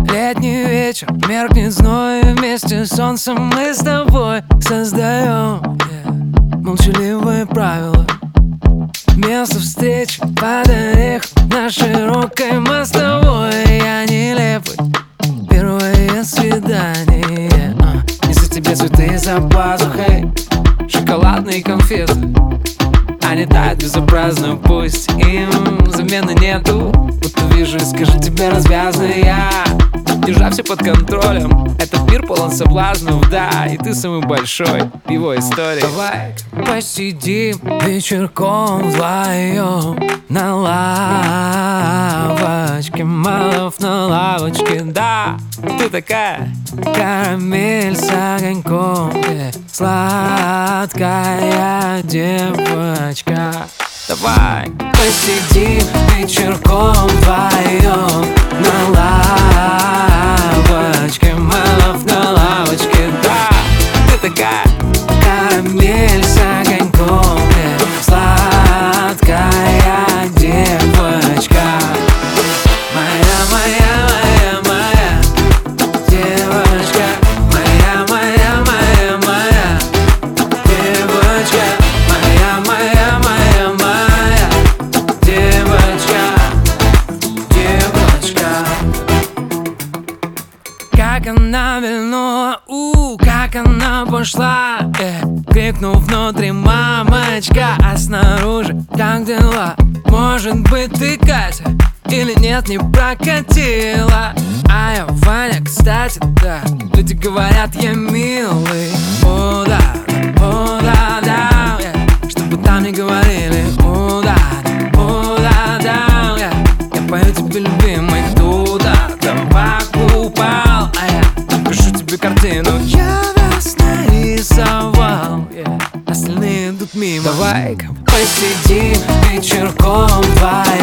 Летний вечер, меркнет зной, вместе с солнцем мы с тобой создаем молчаливые правила. Место встречи под орех на широкой мостовой. Я нелепый, первое свидание. Несу тебе цветы за пазухой, шоколадные конфеты. Они тают безобразно, пусть им замены нету. Будто вижу и скажу тебе развязно. Я держа все под контролем. Этот мир полон соблазнов, да, и ты самый большой в его истории. Давай посидим вечерком вдвоем на лавочке, малов на лавочке, да. Ты такая карамель с огоньком, сладкая девочка. Давай посидим вечерком вдвоем на лавочке, малов на лавочке, да. Ты такая карамель с огоньком, сладкая девочка. Моя, моя, моя, моя девочка. Моя, моя, моя, моя девочка. Моя, моя, моя, моя девочка. Девочка. Как она вильнула, как она пошла, крикнув внутри мамочка, а снаружи как дела? Может быть ты Катя или нет, не прокатила. А я Ваня, кстати, да. Люди говорят, я милый. О да, да, чтобы там не говорили. О да, да, я пою тебе, любимый, туда-то покупал. А я пишу тебе картину, я вас нарисовал, остальные идут мимо. Давай-ка посидим вечерком вдвоем